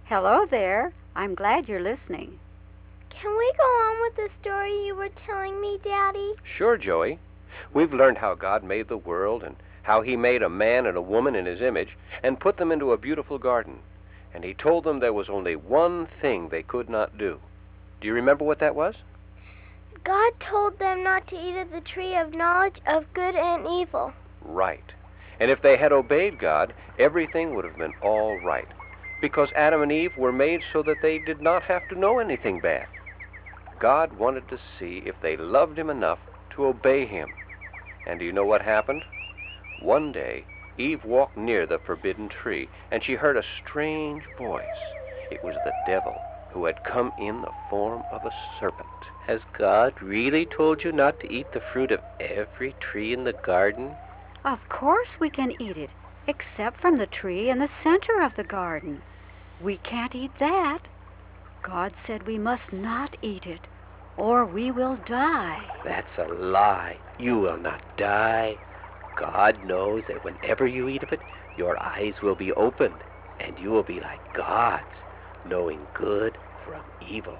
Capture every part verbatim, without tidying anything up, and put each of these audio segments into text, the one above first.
Hello there. I'm glad you're listening. Can we go on with the story you were telling me, Daddy? Sure, Joey. We've learned how God made the world and how he made a man and a woman in his image and put them into a beautiful garden. And he told them there was only one thing they could not do. Do you remember what that was? God told them not to eat of the tree of knowledge of good and evil. Right. And if they had obeyed God, everything would have been all right. Because Adam and Eve were made so that they did not have to know anything bad. God wanted to see if they loved him enough to obey him. And do you know what happened? One day, Eve walked near the forbidden tree, and she heard a strange voice. It was the devil, who had come in the form of a serpent. Has God really told you not to eat the fruit of every tree in the garden? Of course we can eat it, except from the tree in the center of the garden. We can't eat that. God said we must not eat it, or we will die. That's a lie. You will not die. God knows that whenever you eat of it, your eyes will be opened, and you will be like gods, knowing good from evil.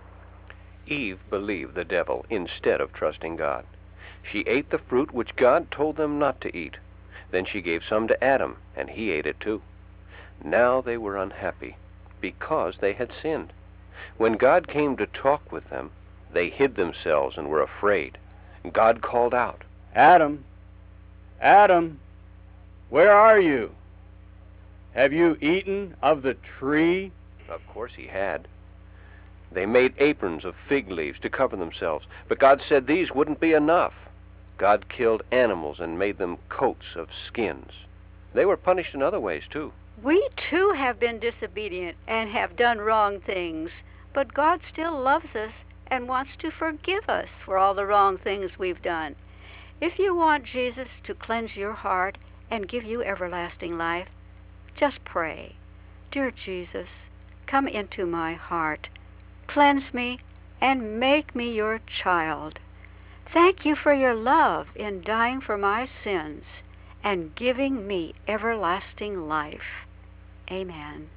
Eve believed the devil instead of trusting God. She ate the fruit which God told them not to eat. Then she gave some to Adam, and he ate it too. Now they were unhappy because they had sinned. When God came to talk with them, they hid themselves and were afraid. God called out, Adam, Adam, where are you? Have you eaten of the tree? Of course he had. They made aprons of fig leaves to cover themselves, but God said these wouldn't be enough. God killed animals and made them coats of skins. They were punished in other ways, too. We too have been disobedient and have done wrong things, but God still loves us and wants to forgive us for all the wrong things we've done. If you want Jesus to cleanse your heart and give you everlasting life, just pray. Dear Jesus, come into my heart. Cleanse me and make me your child. Thank you for your love in dying for my sins and giving me everlasting life. Amen.